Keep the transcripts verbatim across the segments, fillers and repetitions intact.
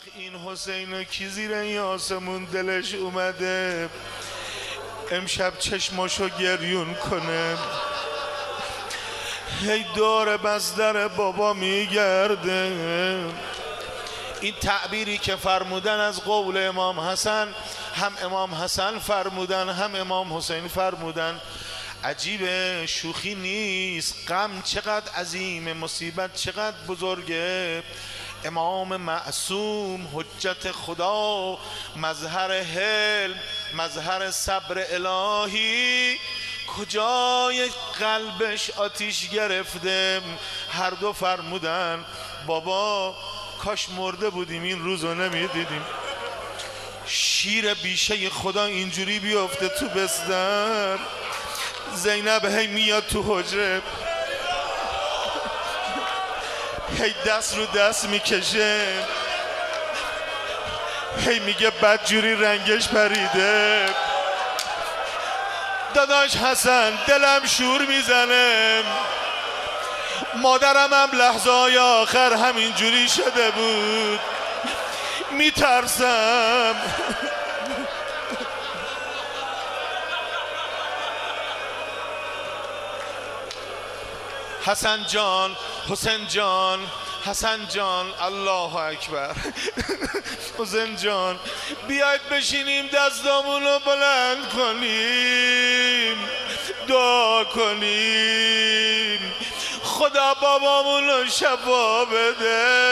این حسین کی زیر این آسمون دلش اومده امشب چشماشو گریون کنه، هی دور بزدر بابا میگرده. این تعبیری که فرمودن از قول امام حسن، هم امام حسن فرمودن هم امام حسین فرمودن. عجیبه، شوخی نیست. غم چقدر عظیم، مصیبت چقدر بزرگه. امام معصوم حجت خدا، مظهر حلم، مظهر صبر الهی، کجای قلبش آتیش گرفته. هر دو فرمودن بابا کاش مرده بودیم این روزو نمیدیدیم. شیر بیشه خدا اینجوری بیفته تو بستر. زینب هی میاد تو حجره، هی دست رو دست میکشه، هی میگه بدجوری رنگش پریده. داداش حسن دلم شور میزنه، مادرم هم لحظه های آخر همینجوری شده بود، میترسم. حسن جان، حسین جان، حسن جان، الله اکبر. حسین جان بیاید بشینیم دستامونو بلند کنیم دعا کنیم خدا بابامونو شفا بده.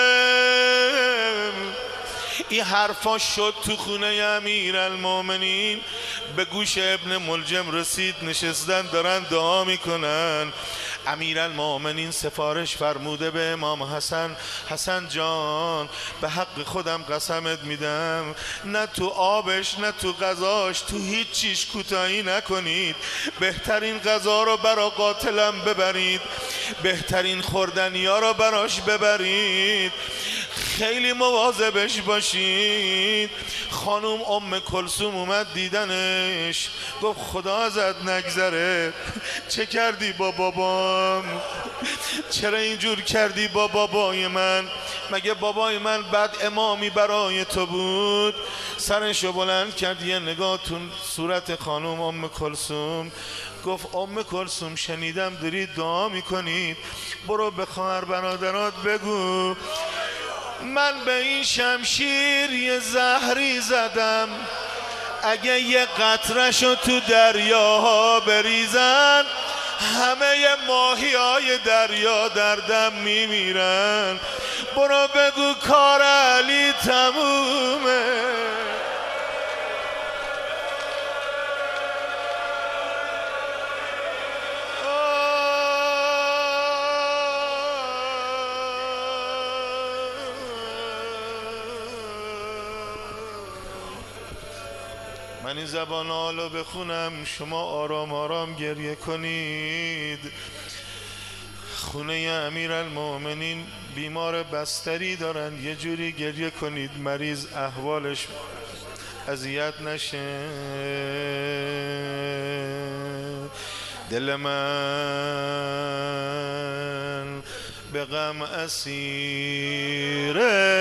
این حرفا شد تو خونه امیرالمومنین، به گوش ابن ملجم رسید، نشستن دارن دعا میکنن. امیرالمومنین سفارش فرموده به امام حسن، حسن جان به حق خودم قسمت میدم نه تو آبش نه تو غذاش، تو هیچ چیش کوتاهی نکنید. بهترین غذا رو برا قاتلم ببرید، بهترین خوردنیا رو براش ببرید، خیلی مواظبش باشید. خانوم ام کلثوم اومد دیدنش، گفت خدا ازت نگذره، چه کردی با بابام؟ چرا اینجور کردی با بابای من؟ مگه بابای من بد امامی برای تو بود؟ سرشو بلند کرد، یه نگاه تو صورت خانوم ام کلثوم، گفت ام کلثوم شنیدم دارید دعا میکنید، برو به خواهر برادرات بگو من به این شمشیر یه زهری زدم، اگه یه قطره‌شو تو دریاها بریزن همه ماهی های دریا دردم میمیرن. برو بگو کار علی تمومه. من این زبان حالا بخونم، شما آرام آرام گریه کنید. خونه امیرالمومنین بیمار بستری دارن، یه جوری گریه کنید مریض احوالش اذیت نشه. دل من به غم اسیره،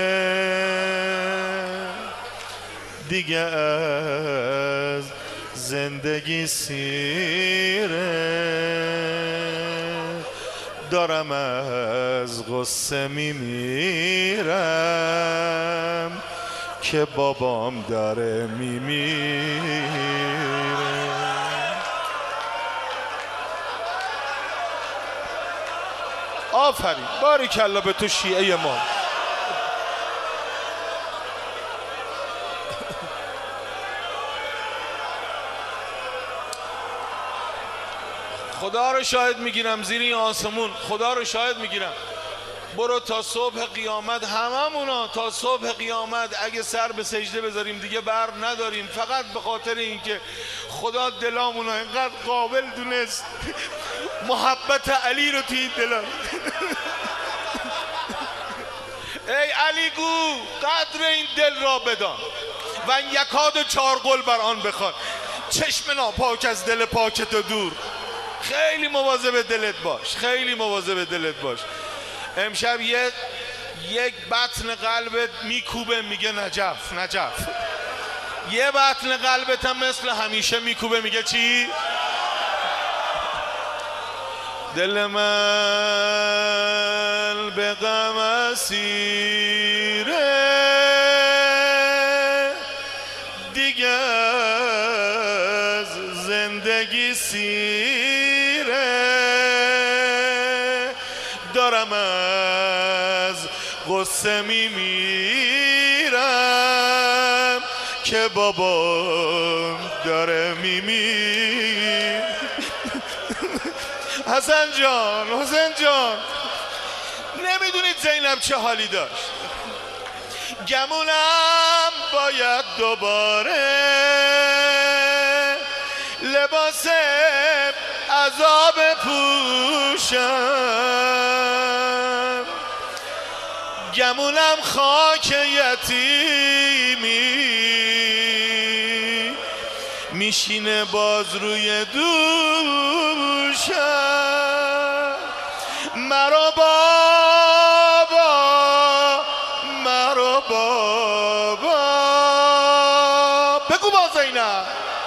دیگه از زندگی سیره، دارم از غصه میمیرم که بابام داره میمیره. آفرین، باریکلا به تو شیعه ما. خدا رو شاهد میگیرم زیر این آسمون، خدا رو شاهد میگیرم، برو تا صبح قیامت هممونا تا صبح قیامت اگه سر به سجده بذاریم دیگه بر نداریم، فقط به خاطر اینکه خدا دلامونو اینقدر قابل دونست محبت علی رو توی دلم. ای علی گو قدر این دل را بدان و این یکاد چار قل بر آن بخوان، چشم ناپاک از دل پاک تو دور. خیلی مواظب دلت باش، خیلی مواظب دلت باش. امشب یه یک بطن قلبت میکوبه میگه نجف نجف، یه بطن قلبت هم مثل همیشه میکوبه میگه چی؟ دل من به غم اسیره دیگه از زندگی سیره، دارم از غصه میمیرم که بابام داره میمیر. حسن جان، حسین جان، نمیدونید زینب چه حالی داشت. گمونم باید دوباره لباس عذاب پوشم، گمونم خاک یتیمی میشینه باز روی دوشم. مرا بابا، مرا بابا، بگو با زینب،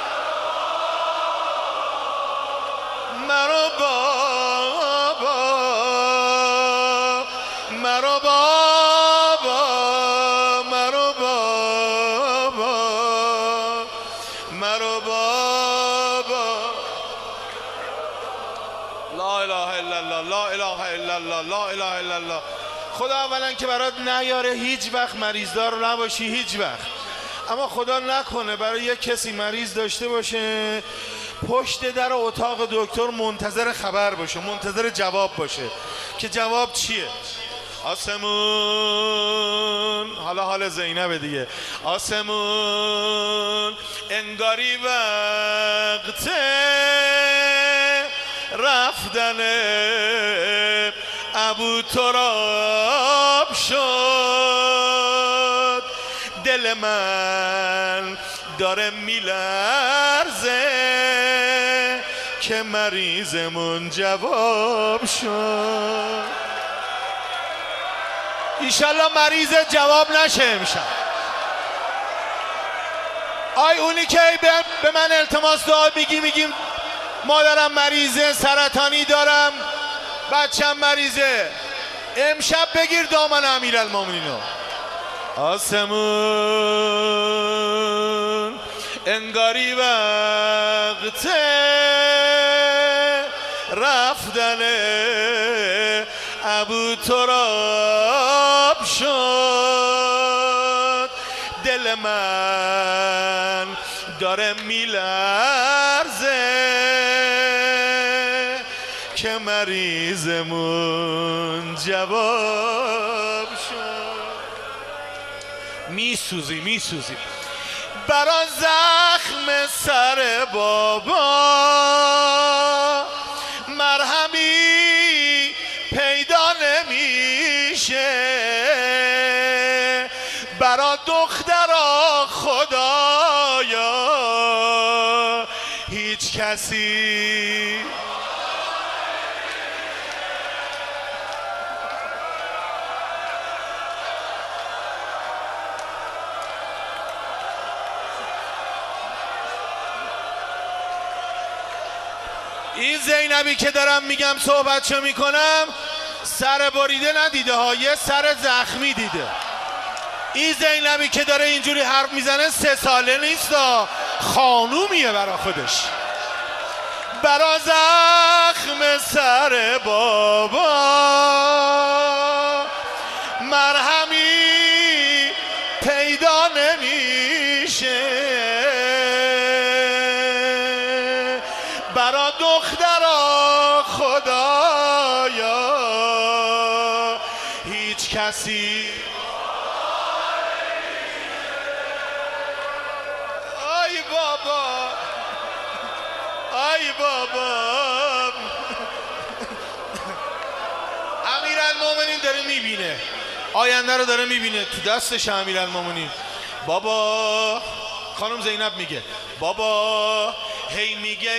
مرا بابا، مرا بابا، مرا بابا، مرا بابا. لا اله الا الله، لا اله الا الله، لا اله الا الله. خدا اولا که برات نیاره هیچ وقت مریضدار نباشی، هیچ وقت. اما خدا نکنه برای یک کسی مریض داشته باشه پشت در اتاق دکتر منتظر خبر باشه، منتظر جواب باشه که جواب چیه. آسمون، حالا حال زینب دیگه، آسمون انگاری وقت رفتن ابو تراب شد، دل من داره میلرزه که مریضمون جواب شد. ایشالله مریض جواب نشه امشب. آی اونی که به من التماس دعا میگی، میگیم مادرم مریضه، سرطانی دارم، بچم مریضه، امشب بگیر دامن امیرالمومنینو. آسمون انگاری وقت رفتن ابو تراب شد، دل من داره میلرزه که مریضمون جواب شد. میسوزی میسوزی برا زخم سر بابا، مرهمی پیدا نمیشه برا دخترا خدایا هیچ کسی. این زینبی که دارم میگم صحبتشو میکنم سر بریده ندیده ها، یه سر زخمی دیده. این زینبی که داره اینجوری حرف میزنه سه ساله نیست، خانومیه برا خودش. برا زخم سر بابا مرهمی پیدا نمیشه برا دخترا خدایا هیچ کسی. آی بابا، آی بابا. امیرالمومنین داره میبینه، آینده رو داره میبینه، تو دستش امیرالمومنین. بابا، خانم زینب میگه بابا هی میگه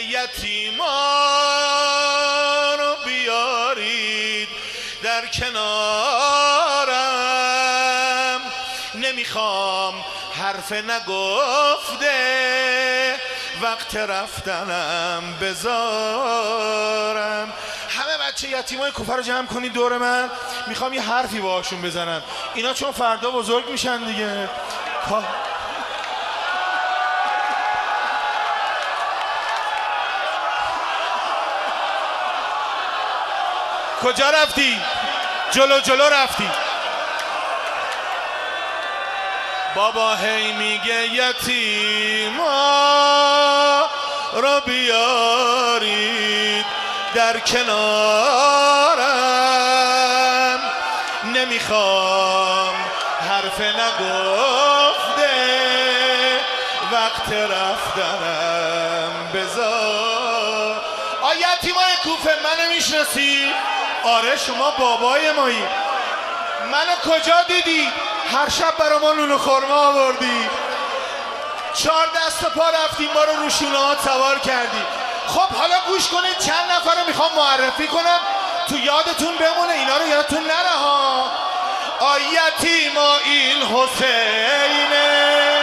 یتیما رو بیارید در کنارم، نمیخوام حرف نگفته وقت رفتنم بذارم. همه بچه یتیمای کوفه رو جمع کنید دور من، میخوام یه حرفی باهاشون بزنم. اینا چون فردا بزرگ میشن دیگه. کجا رفتی؟ جلو جلو رفتی. بابا هی میگه یتیما رو بیارید در کنارم، نمیخوام حرف نگفته وقت رفتنم بذار. آ یتیمای کوفه منو میشناسی؟ آره شما بابای مایی. منو کجا دیدی؟ هر شب برا ما نون و خورما آوردی، چهار دست و پا رفتیم ما رو رو شونه‌هات سوار کردی. خب حالا گوش کنید چند نفر رو میخوام معرفی کنم تو یادتون بمونه، اینا رو یادتون نره ها. آیتیما این حسینه،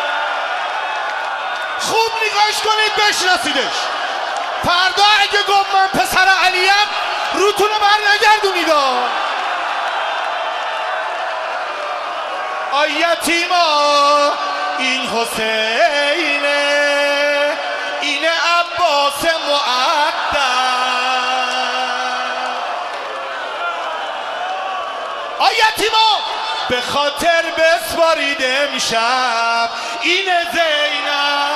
خوب نگاش کنید بشناسیدش. فردا اگه گفت من پسر علیم روتون رو بر نگردونید. آیتیما این حسینه، این عباس مؤدب. آیتیما به خاطر بسپارید امشب این زینب.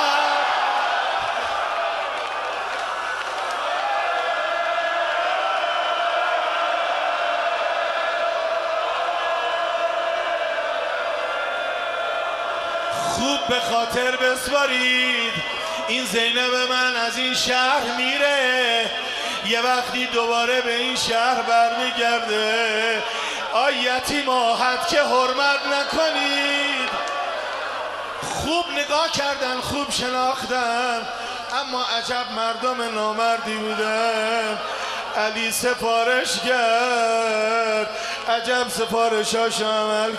خوب به خاطر بسپارید این زینب من از این شهر میره، یه وقتی دوباره به این شهر برمیگرده. آی یتیما حد که حرمت نکنید. خوب نگاه کردن، خوب شناختن، اما عجب مردم نامردی بودن. علی سفارش کرد، عجب سفارشاش عمل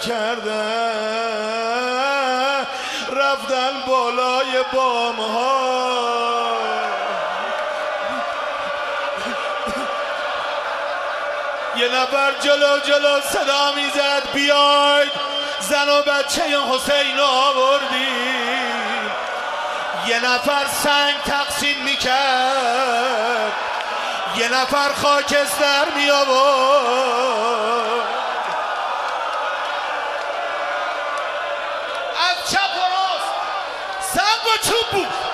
کردن. رفتن بالای بام ها، یه نفر جلو جلو صدا میزد بیاید زن و بچه حسین آوردیم. یه نفر سنگ تقسیم میکرد، یه نفر خاکستر می آورد. از چپ و راست سنگ و چوب بود.